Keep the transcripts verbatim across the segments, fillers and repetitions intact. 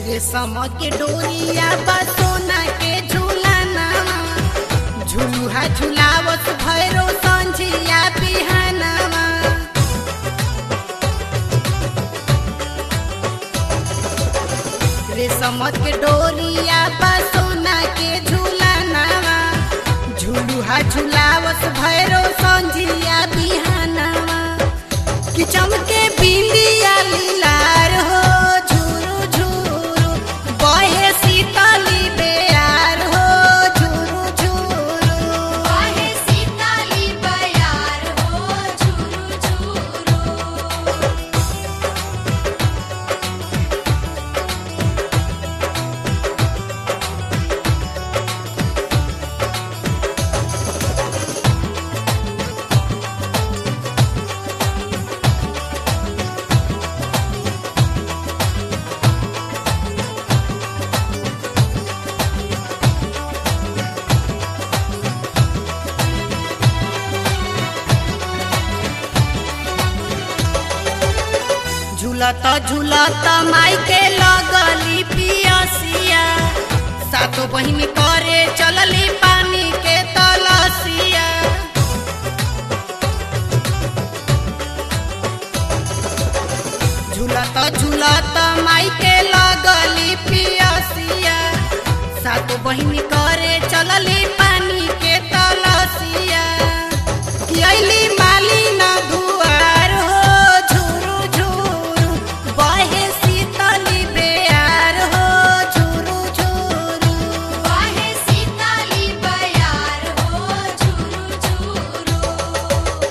रेशम के डोरिया बा सोना के झूलना झुलुहा झुलावत भैरो संझिया बिहानवा रेशम के डोरिया बा सोना के झूलना झुलुहा झुलावत भैरो संझिया बिहानवा कि चमके बिंदिया लीलार हो झुरु झुरु बहे सीतली बेयार हो झुरु झुरु बहे सीतली बेयार हो झुरु झुरु। झूलत झूलत माई के लगली पियसिया सातो बहिनी करे चलली पानी के तलसिया झूलत झूलत माई के लगली पियसिया सातो बहिनी करे चलली पानी के तलसिया कि अइली माली न दुआर हो झुरु झुरु बहे सीतली बेयार हो झुरु झुरु बहे सीतली बेयार हो झुरु झुरु।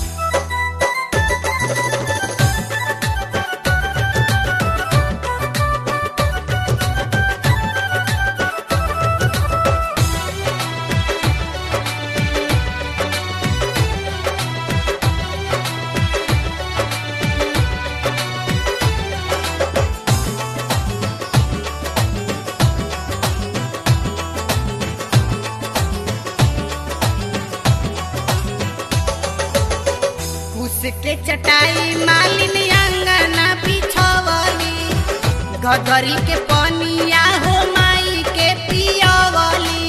उसके चटाई मालिन अंगना बिछवली गगरी के पनिया हो माई के पियवली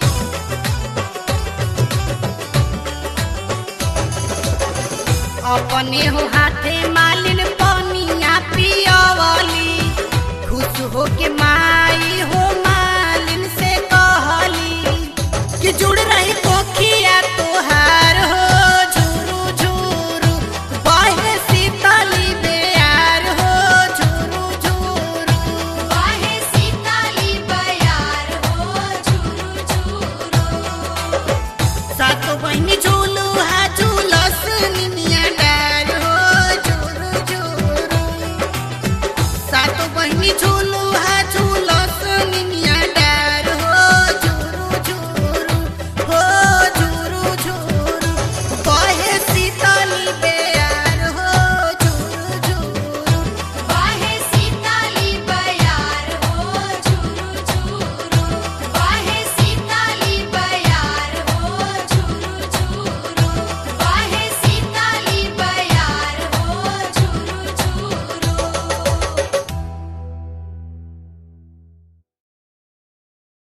अपने हो हाथे मालिन पनिया पियवली खुश हो के माई हो मालिन से कहली कि जुड़ रही पोखिया तोहार हो झुरु झुरु बहे सीतली बेयार हो झुरु झुरु बहे सीतली बेयार हो झुरु झुरु। सातो बहिनी झूलू हा झूलस निमिया डार हो झुरु झुरु सातो बहिनी झूलू हा